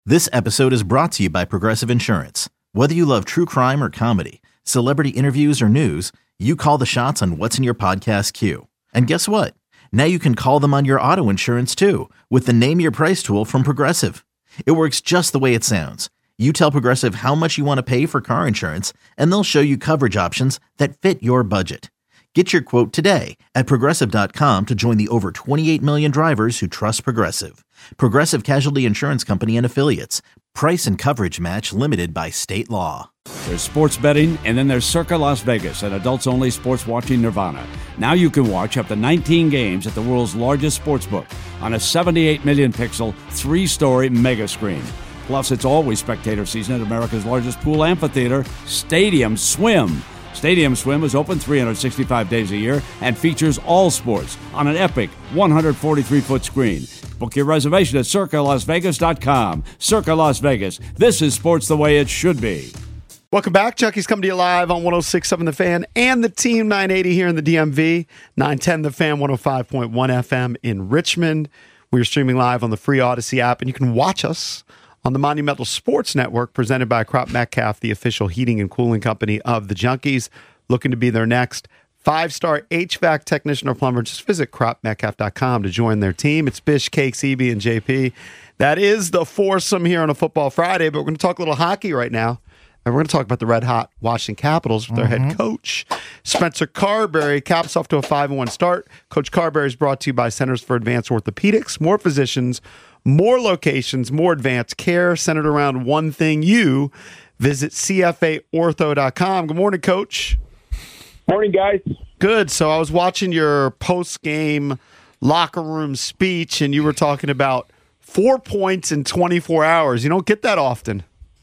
This episode is brought to you by Progressive Insurance. Whether you love true crime or comedy, celebrity interviews or news, you call the shots on what's in your podcast queue. And guess what? Now you can call them on your auto insurance too with the Name Your Price tool from Progressive. It works just the way it sounds. You tell Progressive how much you want to pay for car insurance, and they'll show you coverage options that fit your budget. Get your quote today at Progressive.com to join the over 28 million drivers who trust Progressive. Progressive Casualty Insurance Company and Affiliates. Price and coverage match limited by state law. There's sports betting, and then there's Circa Las Vegas, an adults-only sports watching nirvana. Now you can watch up to 19 games at the world's largest sportsbook on a 78 million pixel, 3-story mega screen. Plus, it's always spectator season at America's largest pool amphitheater, Stadium Swim. Stadium Swim is open 365 days a year and features all sports on an epic 143-foot screen. Book your reservation at CircaLasVegas.com. Circa Las Vegas. This is sports the way it should be. Welcome back. Chucky's coming to you live on 106.7 The Fan and the Team 980 here in the DMV. 910 The Fan, 105.1 FM in Richmond. We are streaming live on the free Odyssey app, and you can watch us on the Monumental Sports Network, presented by Crop Metcalf, the official heating and cooling company of the Junkies. Looking to be their next 5-star HVAC technician or plumber. Just visit cropmetcalf.com to join their team. It's Bish, Cakes, EB, and JP. That is the foursome here on a Football Friday, but we're going to talk a little hockey right now. And we're going to talk about the red-hot Washington Capitals with their head coach, Spencer Carberry. Caps off to a 5-1 start. Coach Carberry is brought to you by Centers for Advanced Orthopedics. More physicians, more locations, more advanced care centered around one thing, you. Visit CFAortho.com. Good morning, Coach. Morning, guys. Good. So I was watching your post-game locker room speech, and you were talking about 4 points in 24 hours. You don't get that often.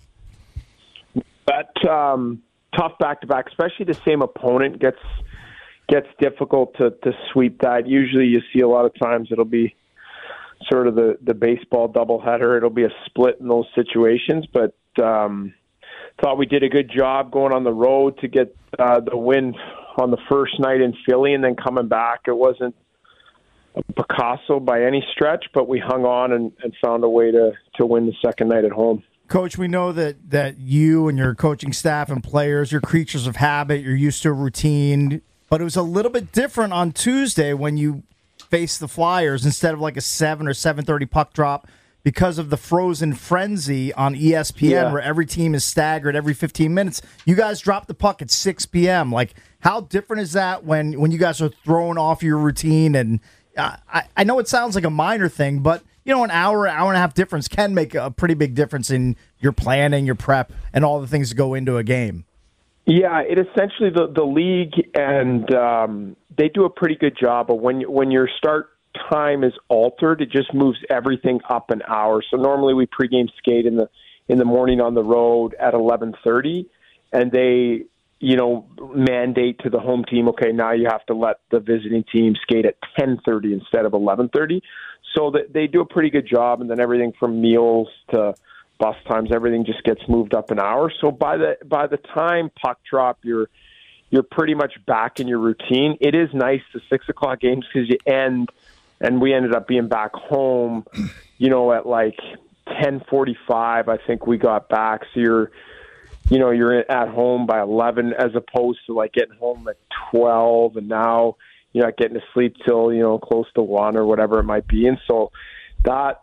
That tough back-to-back, especially the same opponent, gets difficult to sweep that. Usually you see a lot of times it'll be sort of the baseball doubleheader. It'll be a split in those situations, but thought we did a good job going on the road to get the win on the first night in Philly and then coming back. It wasn't a Picasso by any stretch, but we hung on and found a way to win the second night at home. Coach, we know that you and your coaching staff and players, you're creatures of habit, you're used to a routine, but it was a little bit different on Tuesday when you faced the Flyers instead of like a 7 or 7:30 puck drop because of the frozen frenzy on ESPN where every team is staggered every 15 minutes. You guys dropped the puck at 6 p.m. Like, how different is that when you guys are thrown off your routine? And I know it sounds like a minor thing, but you know, an hour and a half difference can make a pretty big difference in your planning, your prep, and all the things that go into a game. Yeah, it essentially the league and they do a pretty good job of when your start time is altered, it just moves everything up an hour. So normally we pregame skate in the morning on the road at 11:30, and they mandate to the home team, okay, now you have to let the visiting team skate at 10:30 instead of 11:30. So that they do a pretty good job, and then everything from meals to bus times, everything just gets moved up an hour. So by the time puck drop, you're pretty much back in your routine. It is nice the 6:00 games because you end, and we ended up being back home, at like 10:45. I think we got back. So you're at home by 11 as opposed to like getting home at 12, and now you're not getting to sleep till close to 1 or whatever it might be. And so that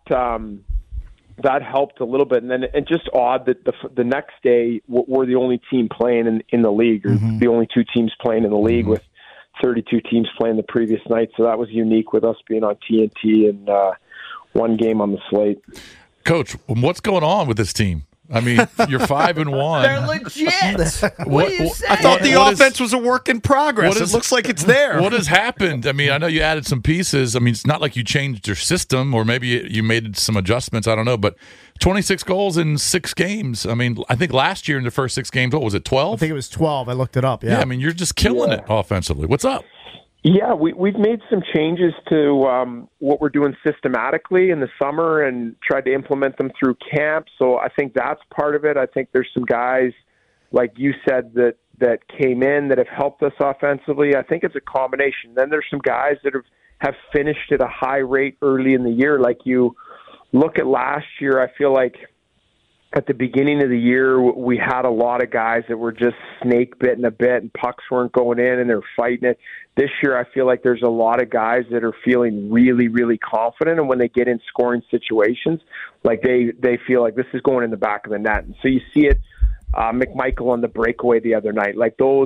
helped a little bit. And then it's just odd that the next day we're the only team playing in the league, or the only two teams playing in the league with 32 teams playing the previous night. So that was unique with us being on TNT and one game on the slate. Coach, what's going on with this team? I mean, you're 5-1. They're legit. What are you saying? I thought the offense was a work in progress. It looks like it's there. What has happened? I mean, I know you added some pieces. I mean, it's not like you changed your system, or maybe you made some adjustments. I don't know. But 26 goals in 6 games. I mean, I think last year in the first 6 games, what was it, 12? I think it was 12. I looked it up. Yeah, I mean, you're just killing it offensively. What's up? Yeah, we've made some changes to what we're doing systematically in the summer and tried to implement them through camp. So I think that's part of it. I think there's some guys, like you said, that came in that have helped us offensively. I think it's a combination. Then there's some guys that have finished at a high rate early in the year. Like you look at last year, I feel like at the beginning of the year, we had a lot of guys that were just snake bitten a bit, and pucks weren't going in, and they're fighting it. This year, I feel like there's a lot of guys that are feeling really, really confident, and when they get in scoring situations, like they feel like this is going in the back of the net. And so you see it, McMichael on the breakaway the other night, like those,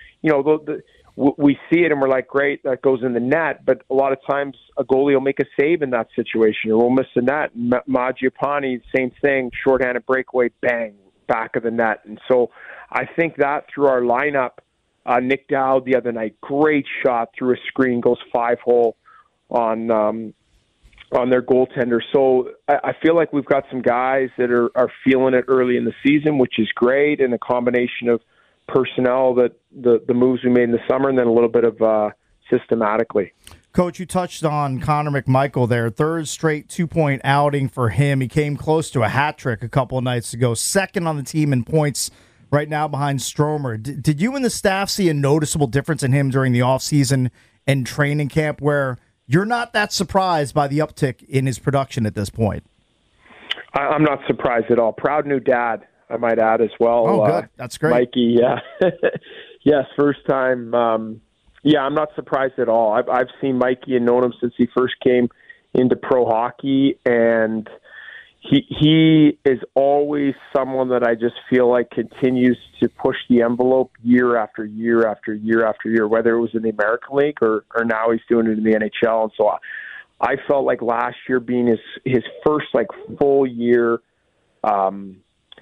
we see it and we're like, great, that goes in the net. But a lot of times a goalie will make a save in that situation or we'll miss the net. Mangiapane, same thing, shorthanded breakaway, bang, back of the net. And so I think that through our lineup, Nick Dowd the other night, great shot through a screen, goes 5-hole on their goaltender. So I feel like we've got some guys that are feeling it early in the season, which is great, and a combination of personnel, that the moves we made in the summer, and then a little bit of systematically. Coach, you touched on Connor McMichael there. Third straight 2-point outing for him. He came close to a hat trick a couple of nights ago. Second on the team in points right now behind Stromer. Did you and the staff see a noticeable difference in him during the offseason and training camp where you're not that surprised by the uptick in his production at this point? I'm not surprised at all. Proud new dad, I might add as well. Oh, good. That's great. Mikey, yeah. Yes, first time. I'm not surprised at all. I've seen Mikey and known him since he first came into pro hockey, and he is always someone that I just feel like continues to push the envelope year after year after year after year, whether it was in the American League or now he's doing it in the NHL. And so I felt like last year being his first full year, full-time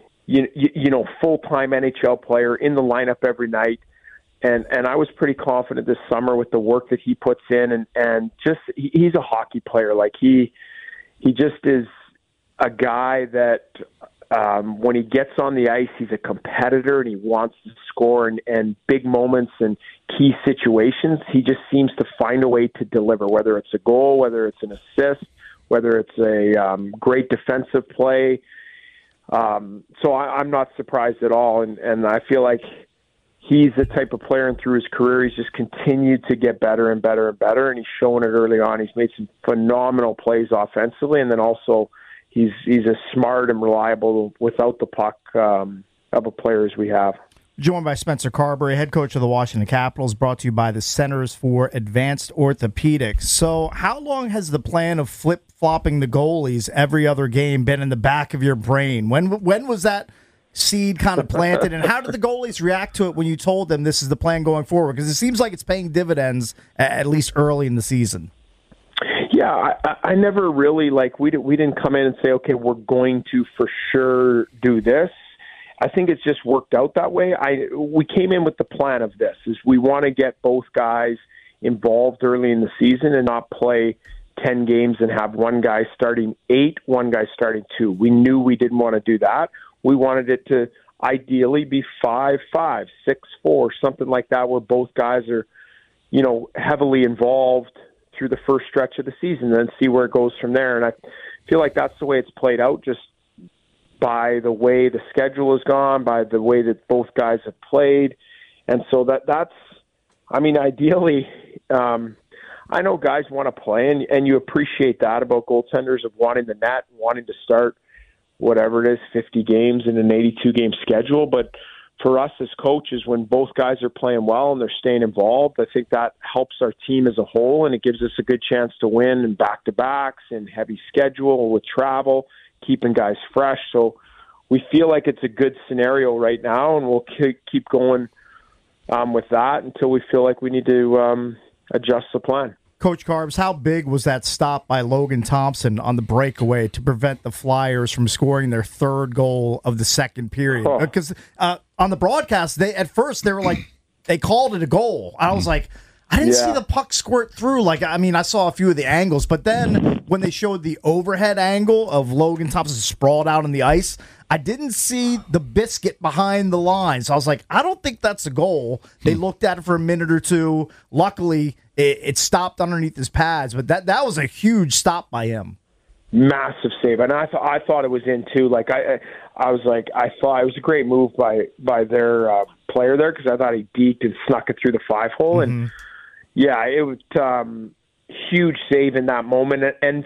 NHL player in the lineup every night. And I was pretty confident this summer with the work that he puts in, and just he's a hockey player. Like he just is a guy that when he gets on the ice, he's a competitor and he wants to score, and big moments and key situations, he just seems to find a way to deliver, whether it's a goal, whether it's an assist, whether it's a great defensive play. So I'm not surprised at all, and I feel like he's the type of player, and through his career, he's just continued to get better and better and better, and he's shown it early on. He's made some phenomenal plays offensively, and then also he's as smart and reliable without the puck of a player as we have. Joined by Spencer Carberry, head coach of the Washington Capitals, brought to you by the Centers for Advanced Orthopedics. So how long has the plan of flip-flopping the goalies every other game been in the back of your brain? When was that seed kind of planted, and how did the goalies react to it when you told them this is the plan going forward? Because it seems like it's paying dividends, at least early in the season. Yeah, I never really, we didn't come in and say, okay, we're going to for sure do this. I think it's just worked out that way. We came in with the plan of this, is we want to get both guys involved early in the season and not play 10 games and have one guy starting 8, one guy starting 2. We knew we didn't want to do that. We wanted it to ideally be 5-5, 6-4, something like that, where both guys are, heavily involved through the first stretch of the season, and then see where it goes from there. And I feel like that's the way it's played out, just by the way the schedule has gone, by the way that both guys have played. And so that's, ideally, I know guys want to play, and you appreciate that about goaltenders, of wanting the net, wanting to start whatever it is, 50 games in an 82-game schedule. But for us as coaches, when both guys are playing well and they're staying involved, I think that helps our team as a whole, and it gives us a good chance to win in back-to-backs and heavy schedule with travel, keeping guys fresh. So we feel like it's a good scenario right now, and we'll keep going with that until we feel like we need to adjust the plan. Coach Carbs, how big was that stop by Logan Thompson on the breakaway to prevent the Flyers from scoring their third goal of the second period? Because on the broadcast, at first they were like, they called it a goal. I was like, I didn't see the puck squirt through. I saw a few of the angles, but then when they showed the overhead angle of Logan Thompson sprawled out on the ice, I didn't see the biscuit behind the line. So I was like, I don't think that's a goal. They looked at it for a minute or two. Luckily, it stopped underneath his pads, but that was a huge stop by him. Massive save, and I thought it was in too. I thought it was a great move by their player there, because I thought he deked and snuck it through the 5-hole, and it was huge save in that moment. And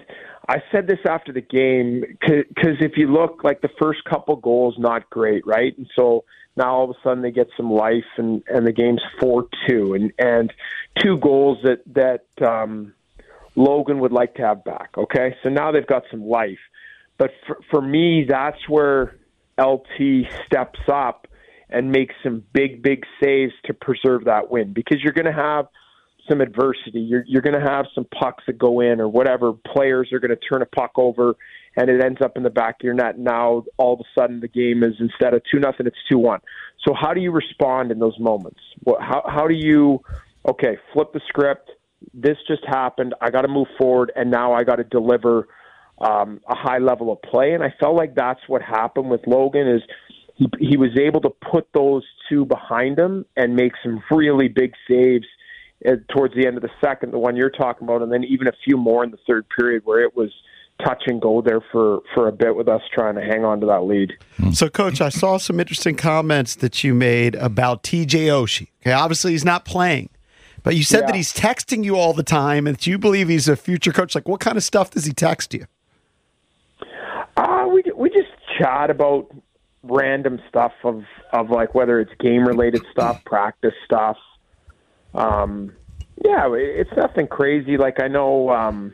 I said this after the game because if you look, like the first couple goals, not great, right? And so now all of a sudden they get some life, and the game's 4-2, and 2 goals that Logan would like to have back. Okay, so now they've got some life. But for me, that's where LT steps up and makes some big saves to preserve that win, because you're going to have some adversity. You're going to have some pucks that go in, or whatever. Players are going to turn a puck over, and it ends up in the back of your net. Now, all of a sudden, the game is, instead of 2-0, it's 2-1. So how do you respond in those moments? How do you, flip the script? This just happened. I got to move forward, and now I got to deliver a high level of play. And I felt like that's what happened with Logan, is he was able to put those 2 behind him and make some really big saves towards the end of the second, the one you're talking about, and then even a few more in the third period where it was touch and go there for a bit with us trying to hang on to that lead. So, Coach, I saw some interesting comments that you made about TJ Oshie. Okay, obviously he's not playing, but you said that he's texting you all the time and that you believe he's a future coach. Like, what kind of stuff does he text you? We just chat about random stuff of like, whether it's game-related stuff, practice stuff. It's nothing crazy. Like, I know,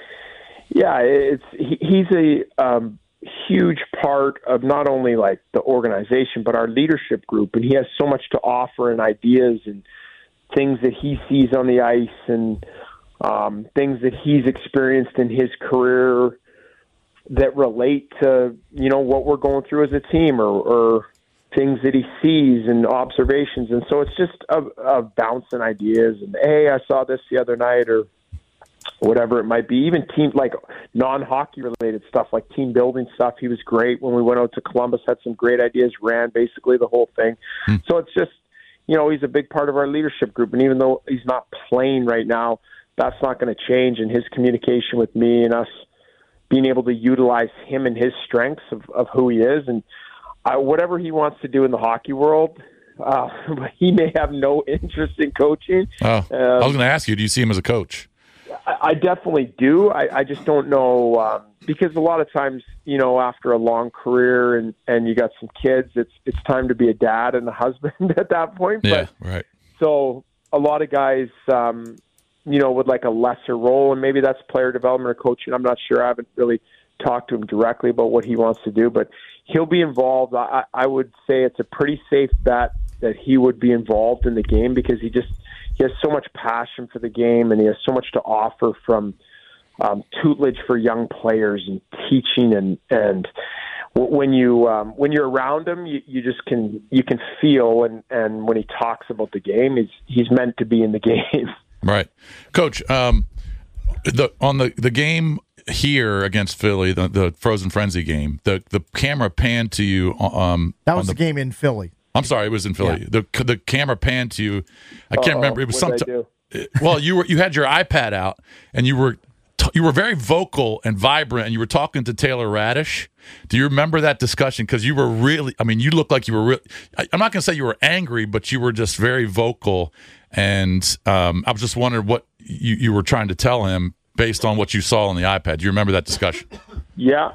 he's a huge part of not only like the organization, but our leadership group. And he has so much to offer, and ideas and things that he sees on the ice, and things that he's experienced in his career that relate to, what we're going through as a team, or things that he sees and observations. And so it's just a bouncing ideas, and, hey, I saw this the other night, or whatever it might be. Even team, like non-hockey related stuff, like team building stuff. He was great when we went out to Columbus, had some great ideas, ran basically the whole thing. So it's just, he's a big part of our leadership group. And even though he's not playing right now, that's not going to change. And his communication with me, and us being able to utilize him and his strengths of who he is, and whatever he wants to do in the hockey world, he may have no interest in coaching. I was going to ask you, do you see him as a coach? I definitely do. I just don't know, because a lot of times, after a long career and you got some kids, it's time to be a dad and a husband at that point. Yeah, right. So a lot of guys, would like a lesser role, and maybe that's player development or coaching. I'm not sure. I haven't really talked to him directly about what he wants to do, but he'll be involved. I would say it's a pretty safe bet that he would be involved in the game, because he has so much passion for the game, and he has so much to offer from tutelage for young players and teaching, and when you're around him, you can feel, and when he talks about the game, he's meant to be in the game. Right, Coach. On the game here against Philly, the Frozen Frenzy game, the camera panned to you. That was the game in Philly. I'm sorry, it was in Philly. Yeah. The camera panned to you. I can't remember. It was something. Well, you had your iPad out, and you were very vocal and vibrant, and you were talking to Taylor Radish. Do you remember that discussion? Because you were really, you looked like you were really, I'm not going to say you were angry, but you were just very vocal. And I was just wondering what you were trying to tell him based on what you saw on the iPad. Do you remember that discussion? Yeah.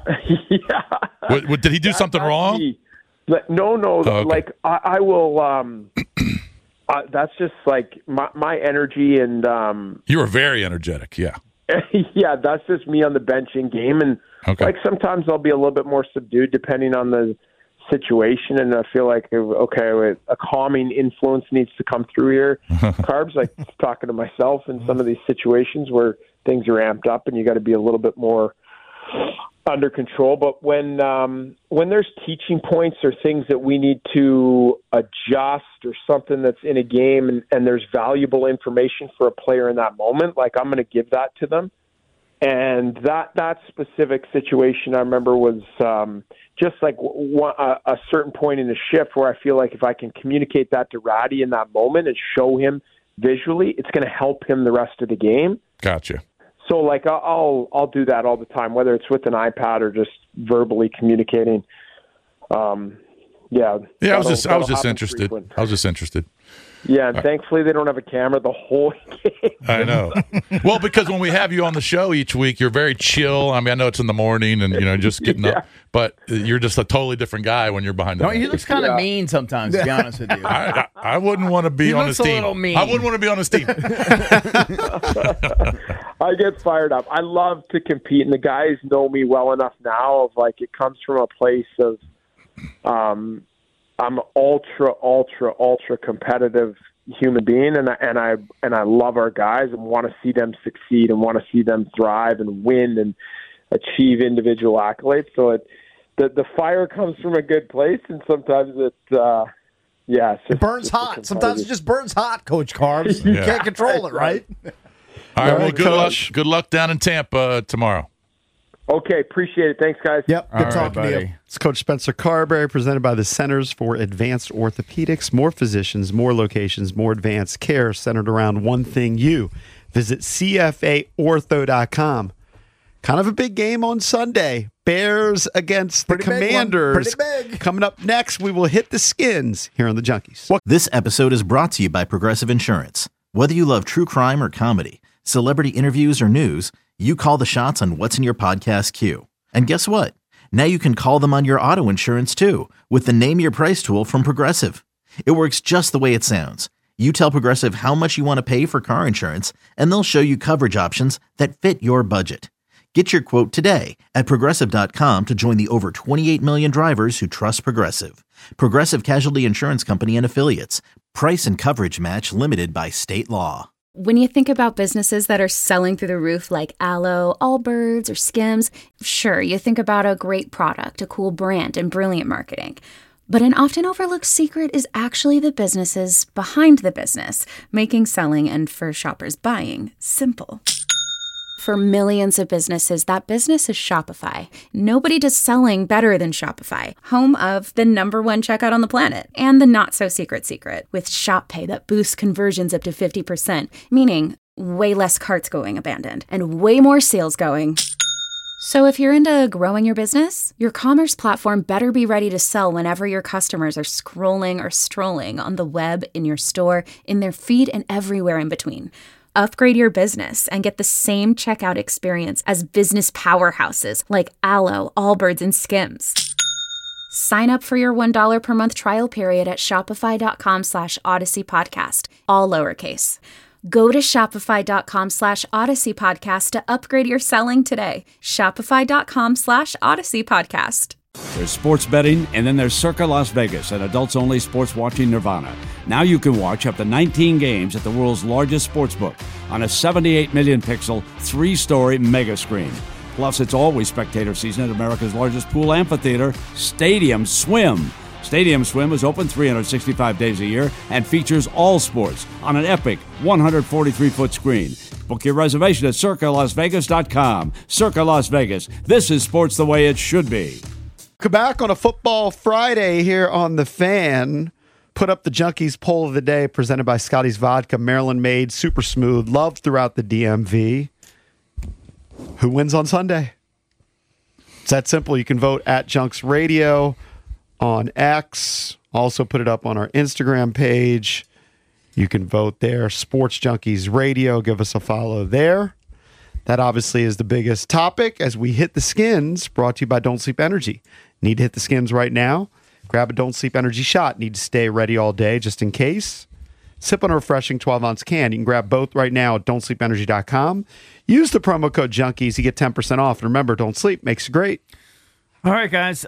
Did he do something wrong? No. Oh, okay. Like I will. That's just like my energy, and you were very energetic. Yeah. Yeah, that's just me on the bench in game, and like sometimes I'll be a little bit more subdued depending on the situation, and I feel like a calming influence needs to come through here. Carbs, like talking to myself in some of these situations where things are amped up, and you got to be a little bit more under control. But when there's teaching points or things that we need to adjust, or something that's in a game, and there's valuable information for a player in that moment, like I'm going to give that to them. And that specific situation, I remember, was just like a certain point in the shift where I feel like if I can communicate that to Ratty in that moment and show him visually, it's going to help him the rest of the game. Gotcha. So, like, I'll do that all the time, whether it's with an iPad or just verbally communicating. Yeah. I was just That'll happen interested. frequent. I was just interested. Yeah, and thankfully they don't have a camera the whole game. I know. Well, because when we have you on the show each week, you're very chill. I mean, I know it's in the morning and just getting up, but you're just a totally different guy when you're behind the No, he net. looks kind of mean sometimes, to be honest with you. I wouldn't want to be on his looks a team. little mean. I wouldn't want to be on his team. I get fired up. I love to compete, and the guys know me well enough now of like it comes from a place of I'm ultra competitive human being, and I love our guys and want to see them succeed and want to see them thrive and win and achieve individual accolades. So the fire comes from a good place, and sometimes it burns hot. Sometimes it just burns hot, Coach Carbs. You can't control it, right? All right, well, good luck. Coach. Good luck down in Tampa tomorrow. Okay, appreciate it. Thanks, guys. Yep. Good All talking right, to you. buddy. It's Coach Spencer Carberry, presented by the Centers for Advanced Orthopedics. More physicians, more locations, more advanced care centered around one thing, you. Visit CFAortho.com. Kind of a big game on Sunday. Bears against the Pretty big one. Commanders. Pretty big. Coming up next, we will hit the Skins here on the Junkies. This episode is brought to you by Progressive Insurance. Whether you love true crime or comedy, celebrity interviews or news, you call the shots on what's in your podcast queue. And guess what? Now you can call them on your auto insurance too with the Name Your Price tool from Progressive. It works just the way it sounds. You tell Progressive how much you want to pay for car insurance, and they'll show you coverage options that fit your budget. Get your quote today at Progressive.com to join the over 28 million drivers who trust Progressive. Progressive Casualty Insurance Company and Affiliates. Price and coverage match limited by state law. When you think about businesses that are selling through the roof like Aloe, Allbirds, or Skims, sure, you think about a great product, a cool brand, and brilliant marketing. But an often overlooked secret is actually the businesses behind the business, making selling and for shoppers buying simple. For millions of businesses, that business is Shopify. Nobody does selling better than Shopify, home of the #1 checkout on the planet and the not-so-secret secret with Shop Pay that boosts conversions up to 50%, meaning way less carts going abandoned and way more sales going. So if you're into growing your business, your commerce platform better be ready to sell whenever your customers are scrolling or strolling on the web, in your store, in their feed, and everywhere in between. Upgrade your business and get the same checkout experience as business powerhouses like Aloe, Allbirds, and Skims. Sign up for your $1 per month trial period at shopify.com/Odyssey Podcast, all lowercase. Go to shopify.com/Odyssey Podcast to upgrade your selling today. Shopify.com/Odyssey Podcast. There's sports betting, and then there's Circa Las Vegas, an adults-only sports watching nirvana. Now you can watch up to 19 games at the world's largest sportsbook on a 78 million pixel, 3-story mega screen. Plus, it's always spectator season at America's largest pool amphitheater, Stadium Swim. Stadium Swim is open 365 days a year and features all sports on an epic 143-foot screen. Book your reservation at CircaLasVegas.com. Circa Las Vegas. This is sports the way it should be. Come back on a Football Friday here on The Fan. Put up the Junkies poll of the day presented by Scotty's Vodka, Maryland made, super smooth, loved throughout the DMV. Who wins on Sunday? It's that simple. You can vote at Junks Radio on X. Also put it up on our Instagram page. You can vote there. Sports Junkies Radio. Give us a follow there. That obviously is the biggest topic as we hit the Skins, brought to you by Don't Sleep Energy. Need to hit the Skins right now? Grab a Don't Sleep Energy shot. Need to stay ready all day just in case. Sip on a refreshing 12-ounce can. You can grab both right now at don'tsleepenergy.com. Use the promo code Junkies. You get 10% off. And remember, don't sleep. Makes you great. All right, guys.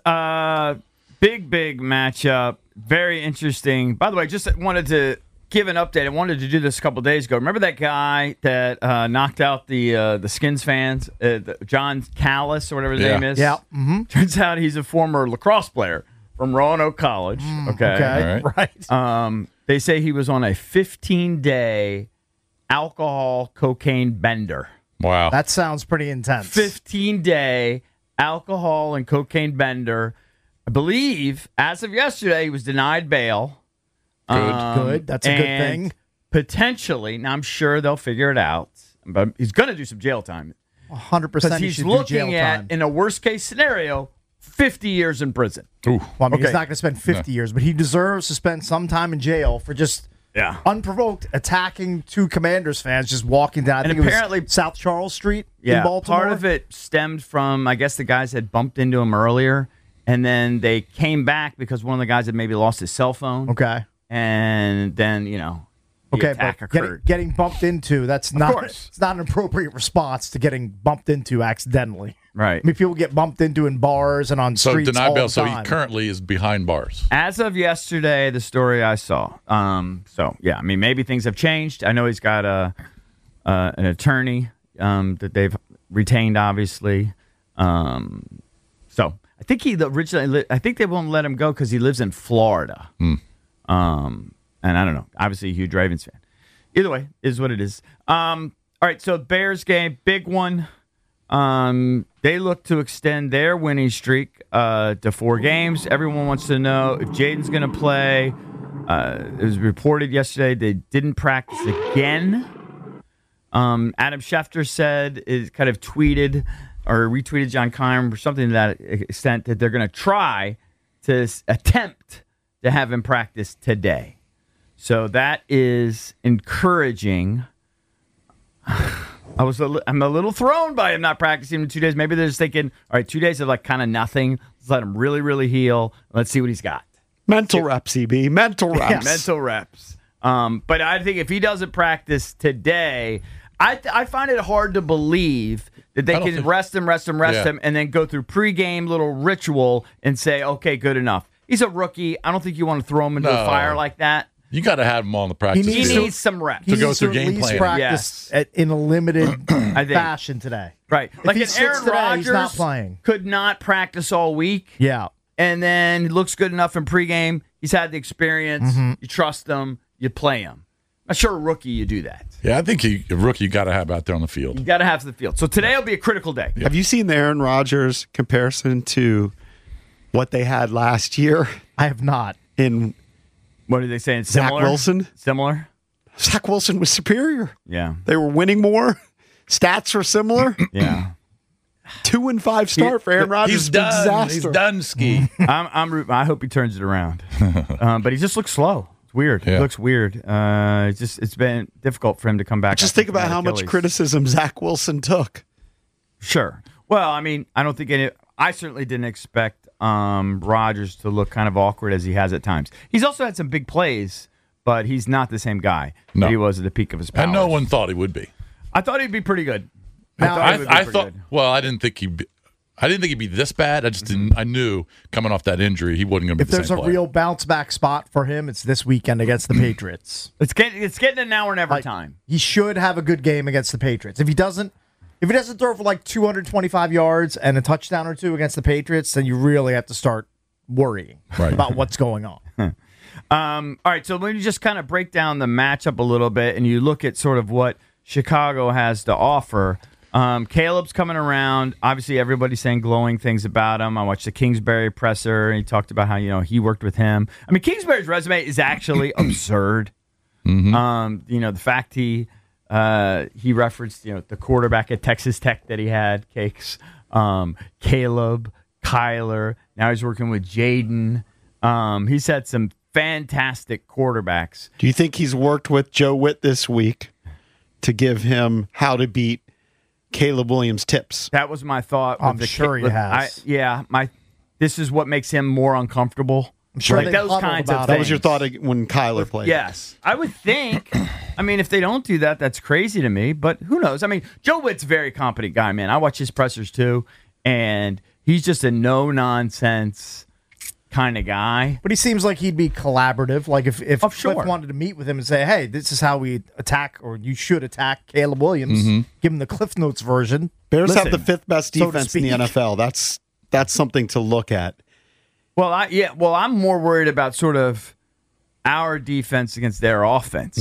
Big matchup. Very interesting. By the way, just wanted to give an update. I wanted to do this a couple days ago. Remember that guy that knocked out the Skins fans, John Callis or whatever his name is? Yeah. Mm-hmm. Turns out he's a former lacrosse player from Roanoke College. Okay. All Right. They say he was on a 15-day alcohol cocaine bender. Wow. That sounds pretty intense. 15-day alcohol and cocaine bender. I believe, as of yesterday, he was denied bail. Good. That's a good thing. Potentially, now I'm sure they'll figure it out, but he's going to do some jail time. 100%. Because he he's should do jail looking at, time. in a worst-case scenario, 50 years in prison. Ooh. Well, I mean, he's not going to spend 50 years, but he deserves to spend some time in jail for just unprovoked attacking two Commanders fans just walking down. I think apparently, it was South Charles Street in Baltimore. Part of it stemmed from, I guess the guys had bumped into him earlier, and then they came back because one of the guys had maybe lost his cell phone. Okay. And then, the attack occurred. Getting bumped into, it's not an appropriate response to getting bumped into accidentally. Right. I mean, people get bumped into in bars and on streets denied all bail. the So time. he currently is behind bars. As of yesterday, the story I saw. Maybe things have changed. I know he's got an attorney that they've retained, obviously. So I think I think they won't let him go because he lives in Florida. And I don't know. Obviously, a huge Ravens fan. Either way, is what it is. All right, so Bears game, big one. They look to extend their winning streak to 4 games. Everyone wants to know if Jaden's going to play. It was reported yesterday they didn't practice again. Adam Schefter said, kind of tweeted or retweeted John Keim or something to that extent that they're going to try to attempt to have him practice today. So that is encouraging. I'm a little thrown by him not practicing in 2 days. Maybe they're just thinking, all right, 2 days of kind of nothing. Let's let him really, really heal. Let's see what he's got. Mental reps, EB. Mental reps. Yeah, mental reps. But I think if he doesn't practice today, I find it hard to believe that they can rest him, and then go through pregame little ritual and say, okay, good enough. He's a rookie. I don't think you want to throw him into the fire like that. You got to have him on the practice He field. needs some reps. to go through game plan. Practice in a limited fashion today. Right. If Like he an sits Aaron today, Rodgers he's not playing. could not practice all week. Yeah. And then he looks good enough in pregame. He's had the experience. You trust him. You play him. I'm sure a rookie, you do that. Yeah, I think a rookie you got to have out there on the field. You got to have the field. So today will be a critical day. Have you seen the Aaron Rodgers comparison to what they had last year? I have not. What are they saying? Zach Similar? Wilson? Similar? Zach Wilson was superior. Yeah. They were winning more. Stats were similar. Yeah. 2 and 5 start for Aaron Rodgers. He's done. Disaster. He's done, Ski. I hope he turns it around. But he just looks slow. It's weird. Yeah. He looks weird. It's been difficult for him to come back. Just think about how much criticism Zach Wilson took. Sure. Well, I mean, I don't think I certainly didn't expect Rodgers to look kind of awkward as he has at times. He's also had some big plays, but he's not the same guy that he was at the peak of his powers. And no one thought he would be. I thought he'd be pretty good. I thought. Well, I didn't think he'd be this bad. I just didn't. I knew coming off that injury, he wasn't going to be If the there's same a player. real bounce back spot for him, it's this weekend against the Patriots. It's getting an now or never time. He should have a good game against the Patriots. If he doesn't throw for 225 yards and a touchdown or two against the Patriots, then you really have to start worrying about what's going on. All right, so let me just kind of break down the matchup a little bit, and you look at sort of what Chicago has to offer. Caleb's coming around. Obviously, everybody's saying glowing things about him. I watched the Kingsbury presser, and he talked about how he worked with him. I mean, Kingsbury's resume is actually absurd. The fact he referenced the quarterback at Texas Tech that he had, Cakes, Caleb, Kyler. Now he's working with Jaden. He's had some fantastic quarterbacks. Do you think he's worked with Joe Witt this week to give him how to beat Caleb Williams tips? That was my thought. I'm sure he has. This is what makes him more uncomfortable. I'm sure they those huddled kinds about of it. That was your thought when Kyler played. Yes, I would think. I mean, if they don't do that, that's crazy to me. But who knows? I mean, Joe Witt's a very competent guy, man. I watch his pressers too, and he's just a no-nonsense kind of guy. But he seems like he'd be collaborative. Like if sure. Cliff wanted to meet with him and say, hey, this is how we attack, or you should attack Caleb Williams, give him the Cliff Notes version. Bears Listen, have the 5th best so to defense in the speak. NFL. That's something to look at. Well, I'm more worried about sort of our defense against their offense.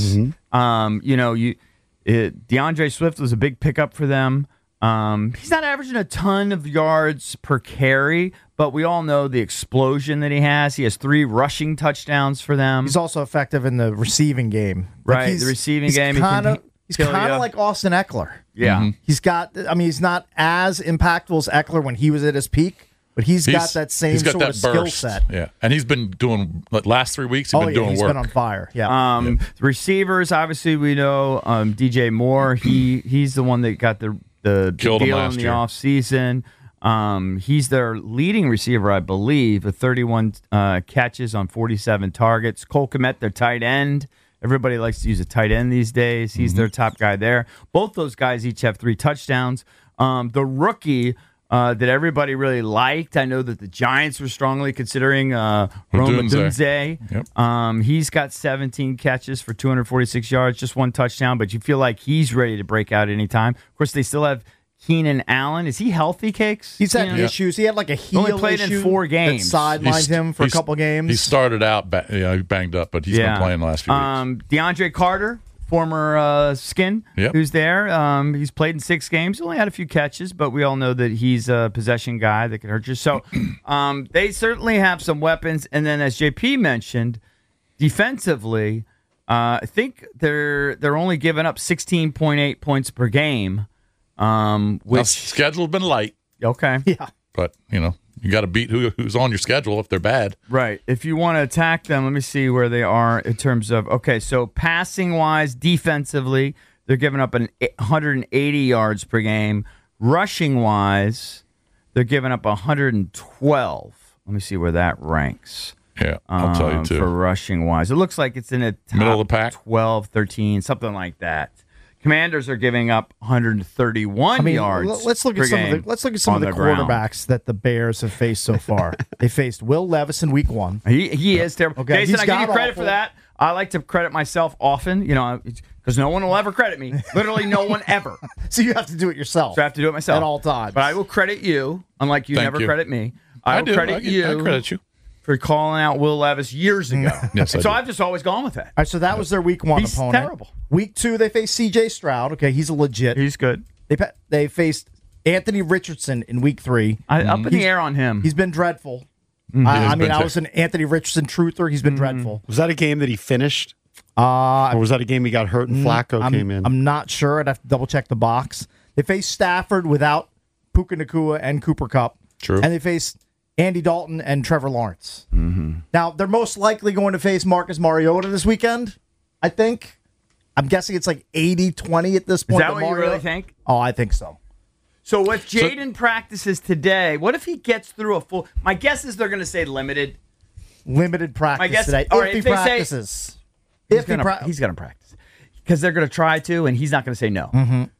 DeAndre Swift was a big pickup for them. He's not averaging a ton of yards per carry, but we all know the explosion that he has. He has 3 rushing touchdowns for them. He's also effective in the receiving game. Right, the receiving game. He's kind of kill ya. like Austin Eckler. Yeah. He's not as impactful as Eckler when he was at his peak, but he's got that same he's got sort that of skill burst. set. Yeah, and he's been doing last 3 weeks. He's been doing he's work. been on fire. Yeah. Receivers, obviously, we know DJ Moore. He's the one that got the Killed him deal last in the year. offseason. He's their leading receiver, I believe, with 31 catches on 47 targets. Cole Kmet, their tight end. Everybody likes to use a tight end these days. He's their top guy there. Both those guys each have 3 touchdowns. The rookie that everybody really liked, I know that the Giants were strongly considering Rome Odunze. Yep. He's got 17 catches for 246 yards, just 1 touchdown, but you feel like he's ready to break out anytime. Of course, they still have Keenan Allen. Is he healthy, Cakes? He's had issues. He had like a heel Only played issue in 4 games. that sidelined him for a couple games. He started out banged up, but he's been playing the last few weeks. DeAndre Carter, former Skin, Yep. who's there. He's played in 6 games. He only had a few catches, but we all know that he's a possession guy that can hurt you. So they certainly have some weapons. And then, as JP mentioned, defensively, I think they're only giving up 16.8 points per game. Which schedule's been light. Okay. Yeah. But, you got to beat who's on your schedule if they're bad. Right. If you want to attack them, let me see where they are in terms of, so passing-wise, defensively, they're giving up 180 yards per game. Rushing-wise, they're giving up 112. Let me see where that ranks. Yeah, I'll tell you, too. For rushing-wise. It looks like it's in a top middle of the pack. 12, 13, something like that. Commanders are giving up 131 yards. Let's look at some of the quarterbacks that the Bears have faced so far. They faced Will Levis in Week 1. He is terrible. Okay, Jason, I give you credit awful. for that. I like to credit myself often, because no one will ever credit me. Literally, no one ever. So you have to do it yourself. So I have to do it myself at all times. But I will credit you, unlike you Thank never you. credit me. I will credit you. I credit you. For calling out Will Levis years ago. Yes, I so do. I've just always gone with that. All right, so that was their Week 1 He's opponent. terrible. Week 2, they faced C.J. Stroud. Okay, he's a legit. He's good. They faced Anthony Richardson in Week 3. Up in the air on him. He's been dreadful. has been I was an Anthony Richardson truther. He's been dreadful. Was that a game that he finished? Or was that a game he got hurt and Flacco came in? I'm not sure. I'd have to double check the box. They faced Stafford without Puka Nacua and Cooper Kupp. True. And they faced Andy Dalton and Trevor Lawrence. Now, they're most likely going to face Marcus Mariota this weekend, I think. I'm guessing it's like 80-20 at this point. Is that what you really think? Oh, I think so. So if Jaden practices today, what if he gets through a full... My guess is they're going to say limited. Limited practice guess- today. all right, if he if they say- practices. He's going to practice. Because they're going to try to, and he's not going to say no.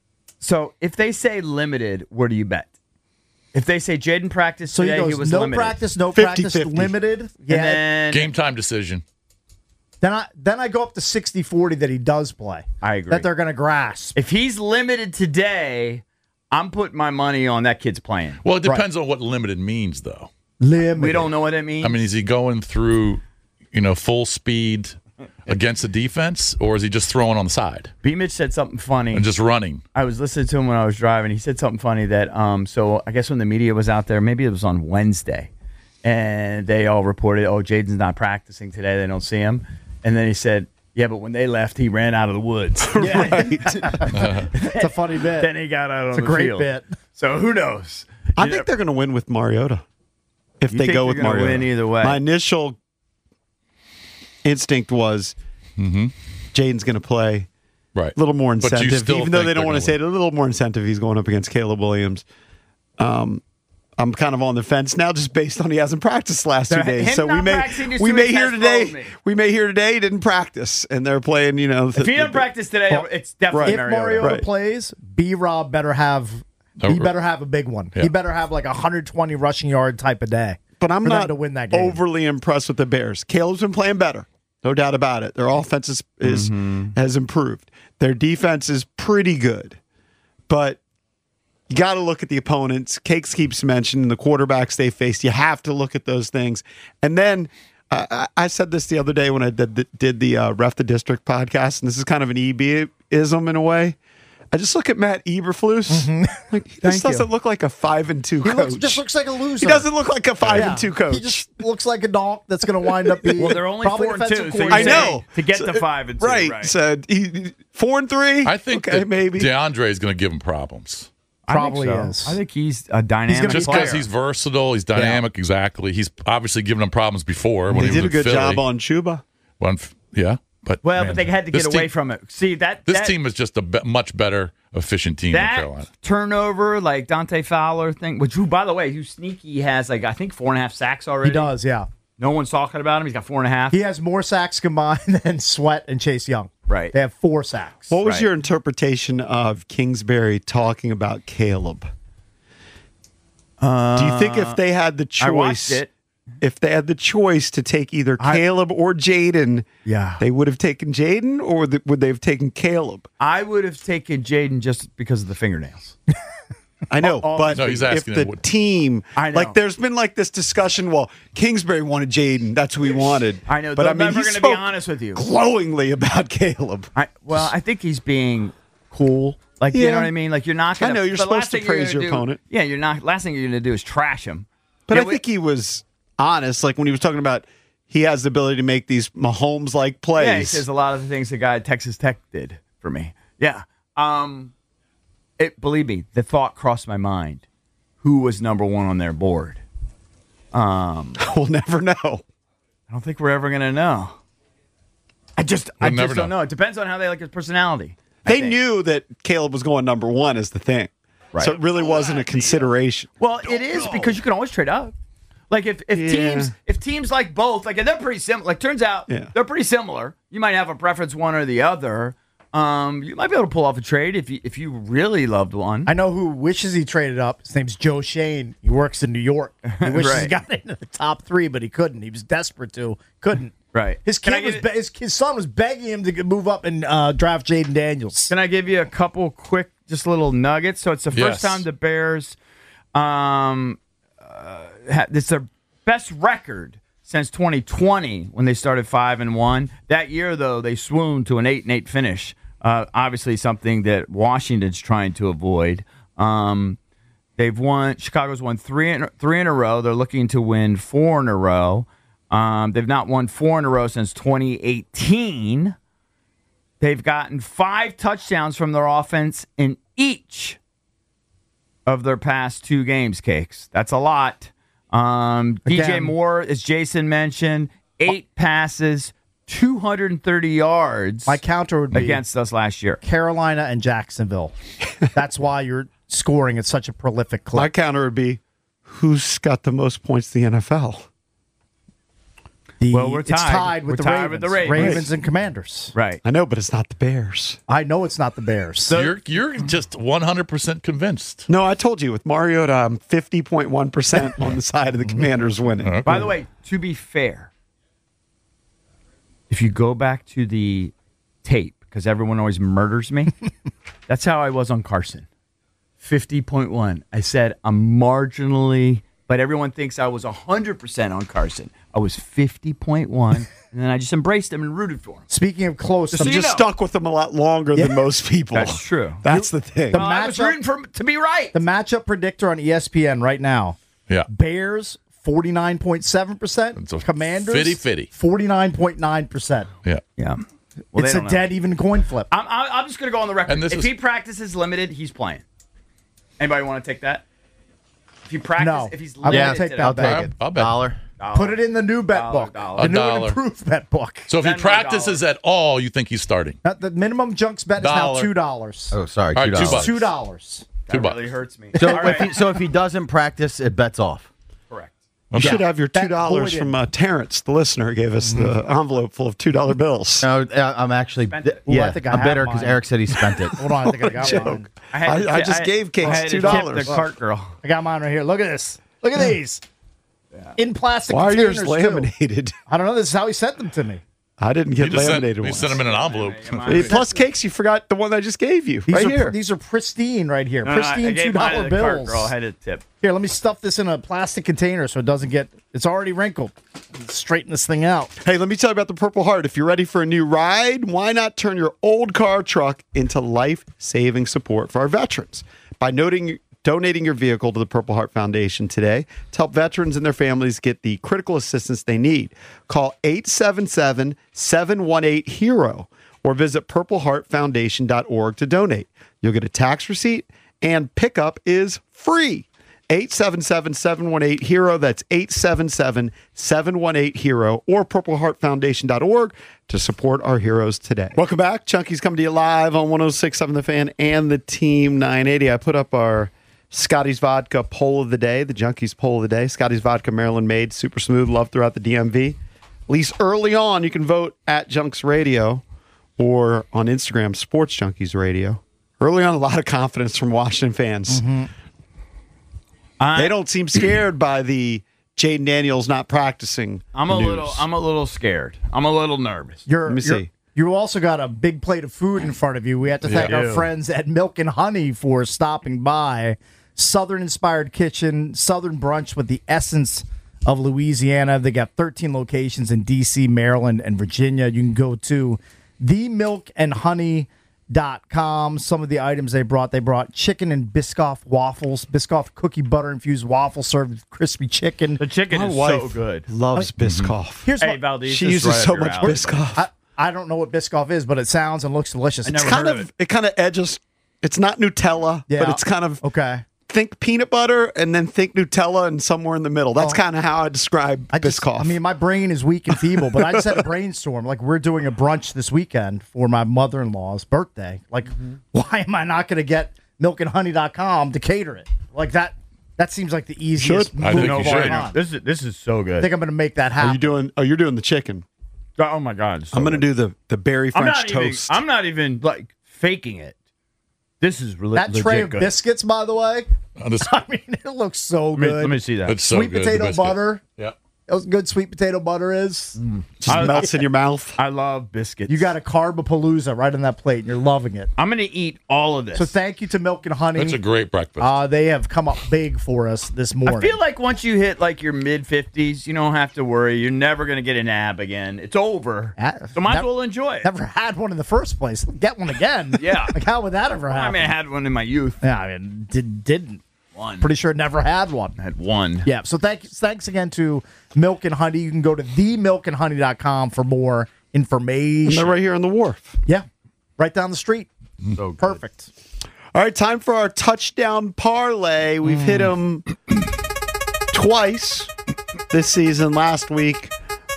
So if they say limited, where do you bet? If they say Jaden practiced So today, he he goes, was no limited. practice, no 50-50. practice, limited. Yeah. And then Game time decision. Then I go up to 60-40 that he does play. I agree. That they're going to grasp. if he's limited today, I'm putting my money on that kid's playing. Well, it depends on what limited means, though. Limited. We don't know what it means. I mean, is he going through, full speed against the defense, or is he just throwing on the side B. Mitch said something funny. and just running? I was listening to him when I was driving. He said something funny that, so I guess when the media was out there, maybe it was on Wednesday, and they all reported, Jaden's not practicing today. They don't see him. And then he said, yeah, but when they left, he ran out of the woods. It's a funny bit. Then he got out on It's the a great field. bit. So who knows? I think they're going to win with Mariota. If You they think go they're with gonna Mariota. win either way? My initial instinct was Jaden's going to play. Right. A little more But you incentive, still even though think they don't they're want to gonna say it. A little more incentive. He's going up against Caleb Williams. I'm kind of on the fence now, just based on he hasn't practiced the last 2 days. Him So not we may practicing this we 2 may weeks hear has thrown today. me. We may hear today he didn't practice, and they're playing. If he didn't practice today, it's definitely If Mariota Right. plays, B-Rob better have a big one. Yeah. He better have like 120 rushing yard type of day. But I'm for them not to win that game. overly impressed with the Bears. Caleb's been playing better, no doubt about it. Their offense has improved. Their defense is pretty good, but you got to look at the opponents. Cakes keeps mentioning the quarterbacks they faced. You have to look at those things. And then I said this the other day when I did the Ref the District podcast, and this is kind of an EB-ism in a way. I just look at Matt Eberflus. Like, he just doesn't look like a 5-2 coach. He just looks like a loser. He doesn't look like a 5-2 coach. He just looks like a donk that's going to wind up being. Well, they're only probably 4-2, defensive so you're I coordinator. know. to get to 5-2, right? So 4-3. I think okay, that maybe. DeAndre is going to give him problems. Probably I think so. is. I think he's a dynamic Just player. because he's versatile, he's dynamic. Exactly. He's obviously given them problems before when He he did a was good in Philly. job on Chuba. Yeah, but Well, man, but they had to this get away team- from it. See that This team is just a much better, efficient team than Carolina. that turnover, like Dante Fowler thing, which, who, by the way, who sneaky has like I think 4.5 sacks already. He does, yeah. No one's talking about him. He's got 4.5. He has more sacks combined than Sweat and Chase Young. Right. They have 4 sacks. What was Right. your interpretation of Kingsbury talking about Caleb? Do you think if they had the choice, I watched it. if they had the choice to take either Caleb or Jaden, Yeah. they would have taken Jaden, or would they have taken Caleb? I would have taken Jaden just because of the fingernails. I know, but No, he's if asking the him what- team, I know. like, there's been like this discussion. Well, Kingsbury wanted Jaden, that's who he wanted. I know, but they're I mean, never he gonna be spoke honest with you. glowingly about Caleb. I think he's being cool. Like, you Yeah. know what I mean? Like, you're not going I know, you're the last supposed to thing you're praise gonna your do- opponent. Yeah, you're not. Last thing you're going to do is trash him. But Yeah, I think he was honest, like when he was talking about he has the ability to make these Mahomes-like plays. Yeah, he says a lot of the things the guy at Texas Tech did for me. Yeah. Believe me, the thought crossed my mind. Who was number one on their board? We'll never know. I don't think we're ever going to know. I just never don't know. know. It depends on how they like his personality. They knew that Caleb was going number one is the thing. Right. So it really wasn't a consideration. Well, it is because you can always trade up. Like if teams like both, like, and they're pretty similar. Like, turns out they're pretty similar. You might have a preference one or the other. You might be able to pull off a trade if you really loved one. I know who wishes he traded up. His name's Joe Shane. He works in New York. He wishes he Right. got into the top 3, but he couldn't. He was desperate to. Couldn't. Right. His Can I kid get his son was begging him to move up and draft Jaden Daniels. Can I give you a couple quick, just little nuggets? So it's the first Yes. time the Bears, it's their best record since 2020 when they started 5-1. That year, though, they swooned to an 8-8 finish. Obviously, something that Washington's trying to avoid. They've won. Chicago's won three in a row. They're looking to win 4 in a row. They've not won 4 in a row since 2018. They've gotten 5 touchdowns from their offense in each of their past 2 games, Cakes. That's a lot. DJ Again. Moore, as Jason mentioned, 8 passes, 230 yards My counter would be against us last year. Carolina and Jacksonville. That's why you're scoring at such a prolific clip. My counter would be, who's got the most points in the NFL? Well, we're It's tied. tied with We're the tied Ravens. with the Ravens. Ravens and Commanders. Right. I know, but it's not the Bears. I know it's not the Bears. You're just 100% convinced. No, I told you with Mariota, I'm 50.1% on the side of the Commanders winning. By the way, to be fair, if you go back to the tape, because everyone always murders me, that's how I was on Carson. 50.1. I said I'm marginally, but everyone thinks I was 100% on Carson. I was 50.1, and then I just embraced him and rooted for him. Speaking of close, I'm just stuck with them a lot longer than most people. That's true. That's the thing. The I was matchup- rooting for him to be right. the matchup predictor on ESPN right now. Yeah. Bears 49.7%. It's a Commanders fitty-fitty. 49.9%. Yeah. Yeah. Well, It's they a don't know. dead even coin flip. I'm just going to go on the record. And this If is- he practices limited, he's playing. Anybody want to take that? If you practice, No. if he's I won't limited, take today. that bet. I'll bet. $1. Put it in the new bet Dollar, book. dollar. The new and $1. improved bet book. So if he $10 practices at all, you think he's starting? The minimum junks bet is now Dollar. $2. Oh, sorry. All right, $2. $2. $2. That $2. really hurts me. So, All right. if he doesn't practice, it bets off. Correct. You should have your That $2 void from Terrence, the listener, gave us the envelope full of $2 bills. No, I'm actually Spent it. Ooh, I yeah. think I I'm have bitter because mine. Eric said he spent it. Hold on, I think I got mine. I just gave Cakes I had to tip $2. The cart girl. I got mine right here. Look at this. Look at these. In plastic Why are yours containers, too. laminated? I don't know. This is how he sent them to me. I didn't He get just sent, laminated he ones. sent him in an envelope. Plus Cakes, you forgot the one I just gave you. These right are here. these are pristine right here. I Pristine gave mine to $2 the cart bills. girl. I had to tip. Here, let me stuff this in a plastic container so it doesn't get. It's already wrinkled. Straighten this thing out. Hey, let me tell you about the Purple Heart. If you're ready for a new ride, why not turn your old car or truck into life-saving support for our veterans? By donating your vehicle to the Purple Heart Foundation today to help veterans and their families get the critical assistance they need. Call 877-718-HERO or visit purpleheartfoundation.org to donate. You'll get a tax receipt and pickup is free. 877-718-HERO. That's 877-718-HERO or PurpleHeartFoundation.org to support our heroes today. Welcome back. Chunky's coming to you live on 106.7 The Fan and the Team 980. I put up our Scotty's Vodka poll of the day, the Junkies poll of the day. Scotty's Vodka, Maryland made, super smooth, loved throughout the DMV. At least early on, you can vote at Junks Radio or on Instagram, Sports Junkies Radio. Early on, a lot of confidence from Washington fans. Mm-hmm. They don't seem scared by the Jaden Daniels not practicing. I'm a little scared. I'm a little nervous. Let me see. You also got a big plate of food in front of you. We have to thank our friends at Milk and Honey for stopping by. Southern-inspired kitchen, Southern brunch with the essence of Louisiana. They got 13 locations in D.C., Maryland, and Virginia. You can go to themilkandhoney.com. Some of the items they brought chicken and Biscoff waffles, Biscoff cookie butter infused waffles served with crispy chicken. The chicken is so good. Loves Biscoff. Here's Hey, what, Valdez, She this is uses right so up your much alley. Biscoff. I don't know what Biscoff is, but it sounds and looks delicious. I never Kind heard of of, it kind of edges. It's not Nutella, Yeah. but it's kind of Okay. think peanut butter and then think Nutella and somewhere in the middle. That's kind of how I describe Biscoff. I mean, my brain is weak and feeble, but I just had a brainstorm. Like, we're doing a brunch this weekend for my mother-in-law's birthday. Like, why am I not going to get milkandhoney.com to cater it? Like, that seems like the easiest I move think you should. on. This is so I good. think I'm going to make that happen. you're doing the chicken. Oh my God! it's so I'm going to good. do the berry French toast. I'm not even like faking it. This is really that tray of good. biscuits, by the way, I mean, it looks so good. Let me see that. It's so Sweet good, the potato biscuit. butter. Yeah. That was good sweet potato butter is. Just melts in your mouth. I love biscuits. You got a carbapalooza right on that plate, and you're loving it. I'm going to eat all of this. So thank you to Milk and Honey. That's a great breakfast. They have come up big for us this morning. I feel like once you hit like your mid 50s, you don't have to worry. You're never going to get an ab again. It's over. So might as well enjoy it. Never had one in the first place. Get one again. Yeah. Like, how would that ever I happen? mean, I had one in my youth. Yeah, I mean, didn't. One. Pretty sure never had one. I had one. Yeah, so thanks again to Milk and Honey. You can go to themilkandhoney.com for more And information. they're right here on the wharf. Yeah, right down the street. So good. Perfect. All right, time for our touchdown parlay. We've hit them twice this season. Last week,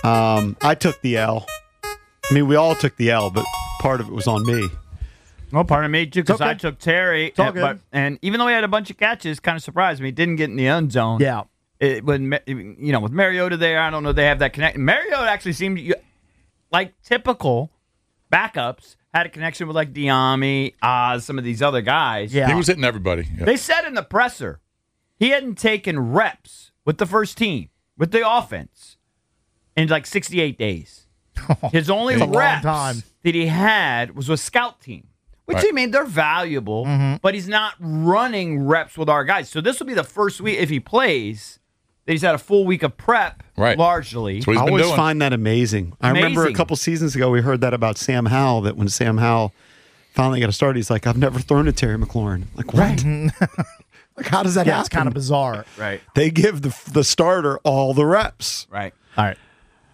I took the L. I mean, we all took the L, but part of it was on me. Well, pardon me, too, because okay. I took Terry. all good. And even though he had a bunch of catches, kind of surprised me. He didn't get in the end zone. Yeah. With Mariota there, I don't know. They have that connection. Mariota actually seemed like typical backups. Had a connection with like Diami, Oz, some of these other guys. Yeah. He was hitting everybody. Yeah. They said in the presser he hadn't taken reps with the first team, with the offense, in like 68 days. His only That's a long reps time. that he had was with scout team. Which, Right. I mean, they're valuable, but he's not running reps with our guys. So this will be the first week, if he plays, that he's had a full week of prep, Right. largely. That's what he's I been always doing. find that amazing. I remember a Amazing. couple seasons ago we heard that about Sam Howell, that when Sam Howell finally got a start, he's like, I've never thrown to Terry McLaurin. Like, what? Like, how does that Yeah, happen? it's kind of bizarre. Right, They give the starter all the reps. right. All right.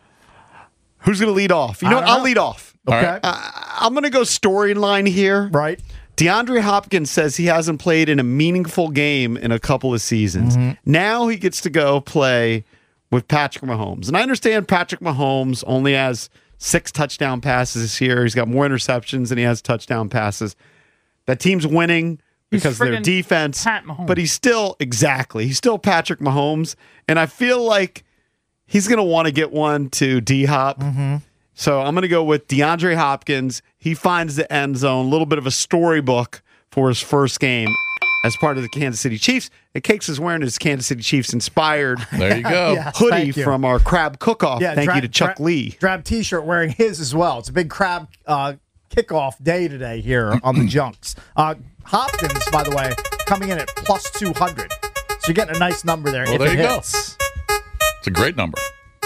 Who's going to lead off? You know what? I'll lead off. All Okay. right. I'm going to go storyline here. Right. DeAndre Hopkins says he hasn't played in a meaningful game in a couple of seasons. Now he gets to go play with Patrick Mahomes. And I understand Patrick Mahomes only has 6 touchdown passes this year. He's got more interceptions than he has touchdown passes. That team's winning because of their friggin' defense. Pat Mahomes. But he's still Patrick Mahomes. And I feel like he's going to want to get one to D-Hop. So I'm going to go with DeAndre Hopkins. He finds the end zone, a little bit of a storybook for his first game as part of the Kansas City Chiefs. And Cakes is wearing his Kansas City Chiefs inspired There you go. Yeah. hoodie Thank you. from our Crab Cook-Off. Yeah, Thank you to Chuck Lee. Drab T-shirt wearing his as well. It's a big crab kickoff day today here on the Junks. Hopkins, by the way, coming in at plus 200. So you're getting a nice number there. Well, if there it you go. hits. It's a great number.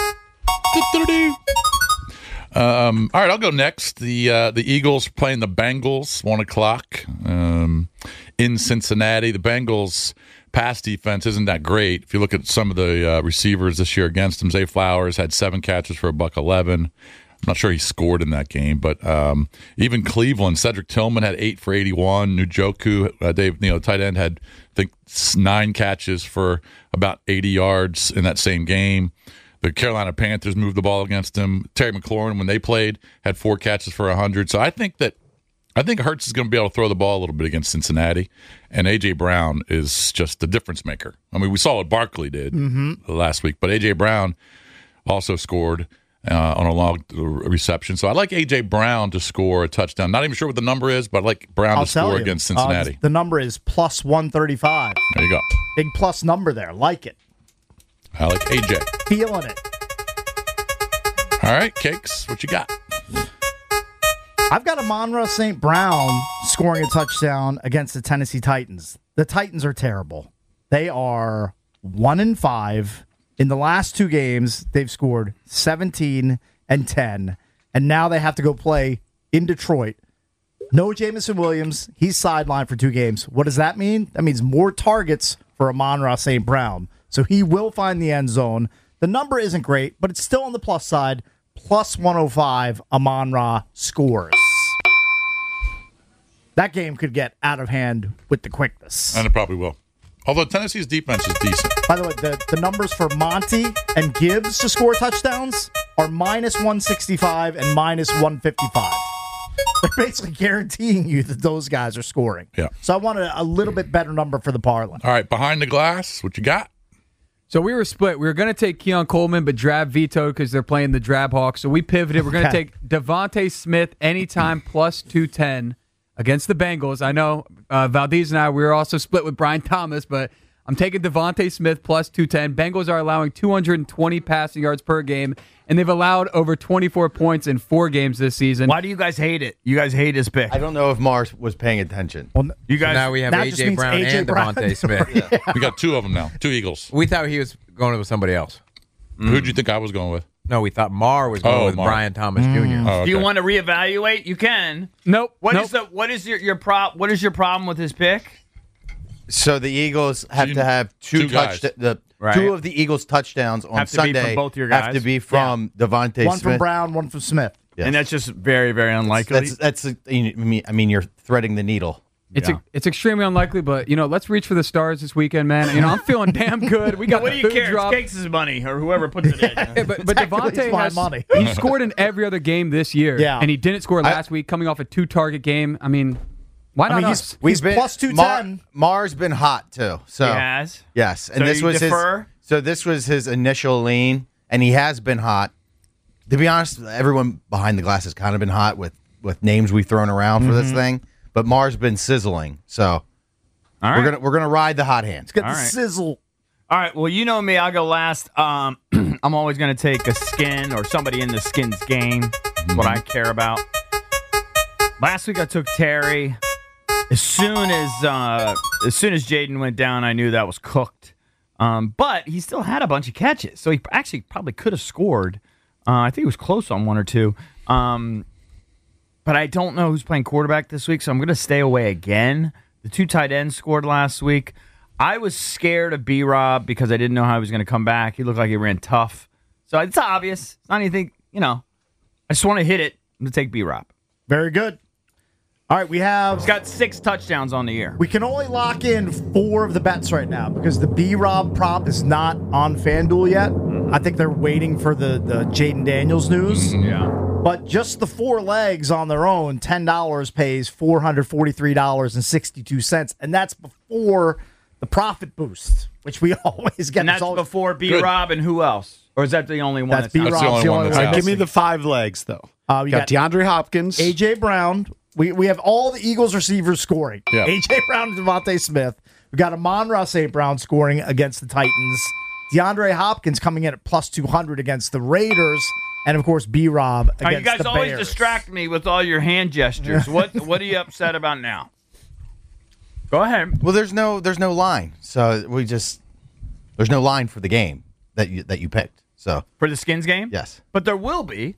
All right, I'll go next. The Eagles playing the Bengals, 1:00 in Cincinnati. The Bengals' pass defense isn't that great. If you look at some of the receivers this year against them, Zay Flowers had 7 catches for $111. not sure he scored in that game, but even Cleveland, Cedric Tillman had 8 for 81. Njoku, tight end, had I think 9 catches for about 80 yards in that same game. The Carolina Panthers moved the ball against him. Terry McLaurin, when they played, had 4 catches for 100. So I think Hurts is going to be able to throw the ball a little bit against Cincinnati, and A.J. Brown is just the difference maker. I mean, we saw what Barkley did last week, but A.J. Brown also scored on a long reception. So I like A.J. Brown to score a touchdown. Not even sure what the number is, but I like Brown to score against Cincinnati. The number is plus 135. There you go. Big plus number there. Like it. I like A.J. Feeling it. All right, Cakes, what you got? I've got Amon-Ra St. Brown scoring a touchdown against the Tennessee Titans. The Titans are terrible. They are 1-5. In the last 2 games, they've scored 17 and 10, and now they have to go play in Detroit. No Jameson Williams. He's sidelined for 2 games. What does that mean? That means more targets for Amon-Ra St. Brown. So he will find the end zone. The number isn't great, but it's still on the plus side. Plus 105, Amon-Ra scores. That game could get out of hand with the quickness. And it probably will. Although Tennessee's defense is decent. By the way, the numbers for Monty and Gibbs to score touchdowns are minus 165 and minus 155. They're basically guaranteeing you that those guys are scoring. Yeah. So I wanted a little bit better number for the parlay. All right, behind the glass, what you got? So we were split. We were going to take Keon Coleman, but Drab vetoed because they're playing the Drab Hawks. So we pivoted. We're going to take Devontae Smith anytime plus 210 against the Bengals. I know Valdez and I, we were also split with Brian Thomas, but I'm taking Devontae Smith plus 210. Bengals are allowing 220 passing yards per game, and they've allowed over 24 points in 4 games this season. Why do you guys hate it? You guys hate his pick. I don't know if Mars was paying attention. Well, you guys. So now we have that just A.J. means Brown A.J. and Brown. Devontae Smith. We got 2 of them now, 2 Eagles. We thought he was going with somebody else. Who'd you think I was going with? No, we thought Marr was going with Marr. Brian Thomas Jr. Oh, okay. Do you want to reevaluate? You can. Nope. What nope. is your problem with his pick? So the Eagles have to have 2 guys. Right. 2 of the Eagles' touchdowns on Have to be Sunday from both your have guys? to be from Devontae one Smith. from Brown, one from Smith. Yes. And that's just very, very unlikely. That's I mean, you're threading the needle. It's extremely unlikely, but let's reach for the stars this weekend, man. I'm feeling damn good. We got what the do you food care? drop. It's Cakes' money or whoever puts it in. Yeah, but Technically, Devontae it's my has money. he scored in every other game this year, Yeah. and he didn't score last week, coming off a 2-target game. I mean, why not us? He's plus 210. Mar's been hot too. So He has? yes, and So this you was defer? this was his initial lean, and he has been hot. To be honest, everyone behind the glass has kind of been hot with names we've thrown around for this thing, but Mar's been sizzling. So All right. we're gonna ride the hot hand. Get All the right. sizzle. All right. Well, you know me. I'll go last. I'm always going to take a skin or somebody in the skins game. That's what I care about. Last week I took Terry. As soon as Jaden went down, I knew that was cooked. But he still had a bunch of catches, so he actually probably could have scored. I think he was close on 1 or 2. But I don't know who's playing quarterback this week, so I'm going to stay away again. The 2 tight ends scored last week. I was scared of B-Rob because I didn't know how he was going to come back. He looked like he ran tough. So it's obvious. It's not anything, I just want to hit it. I'm going to take B-Rob. Very good. All right, He's got 6 touchdowns on the year. we can only lock in 4 of the bets right now because the B-Rob prop is not on FanDuel yet. I think they're waiting for the Jaden Daniels news. Yeah. But just the 4 legs on their own, $10 pays $443.62, and that's before the profit boost, which we always get. And that's before B-Rob and who else? Or is that the only one That's that's out? That's the B-Rob's only one that's out. Give me the 5 legs, though. We got DeAndre Hopkins. A.J. Brown. We have all the Eagles receivers scoring. Yeah. A.J. Brown and Devontae Smith. We got Amon-Ra St. Brown scoring against the Titans. DeAndre Hopkins coming in at plus 200 against the Raiders. And, of course, B-Rob against the Bears. You guys always distract me with all your hand gestures. What are you upset about now? Go ahead. Well, there's no line, so there's no line for the game that you picked. So For the Skins game? yes, But there will be.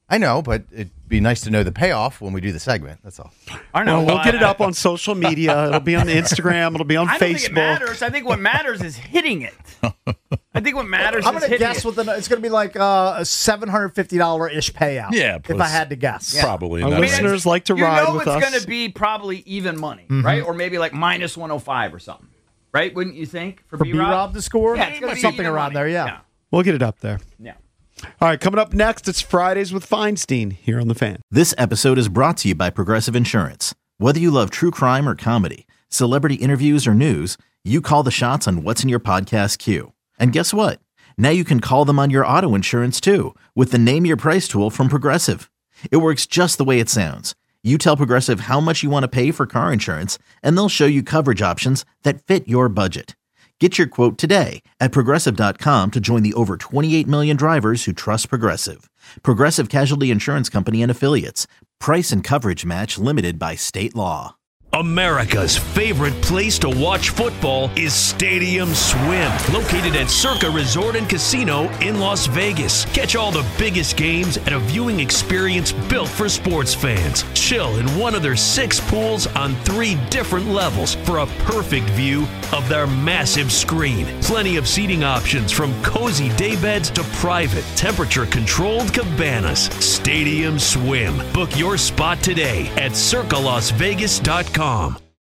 I know, but it'd be nice to know the payoff when we do the segment. That's all. I know. We'll get it up on social media. It'll be on Instagram. It'll be on I don't Facebook. think it matters. I think what matters is hitting it. I think what matters I'm is going to hitting guess it. it's going to be like a $750-ish payout. Yeah, if plus- I had to guess. Probably. Our in that range. listeners like to ride with it's us. going to be probably even money, right? Or maybe like minus 105 or something, right? Wouldn't you think For B-Rob to score? Yeah, it's gonna be something even around money. there, yeah. We'll get it up there. Yeah. All right, coming up next, it's Fridays with Feinstein here on The Fan. This episode is brought to you by Progressive Insurance. Whether you love true crime or comedy, celebrity interviews or news, you call the shots on what's in your podcast queue. And guess what? Now you can call them on your auto insurance too with the Name Your Price tool from Progressive. It works just the way it sounds. You tell Progressive how much you want to pay for car insurance, and they'll show you coverage options that fit your budget. Get your quote today at Progressive.com to join the over 28 million drivers who trust Progressive. Progressive Casualty Insurance Company and Affiliates. Price and coverage match limited by state law. America's favorite place to watch football is Stadium Swim, located at Circa Resort and Casino in Las Vegas. Catch all the biggest games at a viewing experience built for sports fans. Chill in one of their 6 pools on 3 different levels for a perfect view of their massive screen. Plenty of seating options from cozy daybeds to private, temperature-controlled cabanas. Stadium Swim. Book your spot today at CircaLasVegas.com.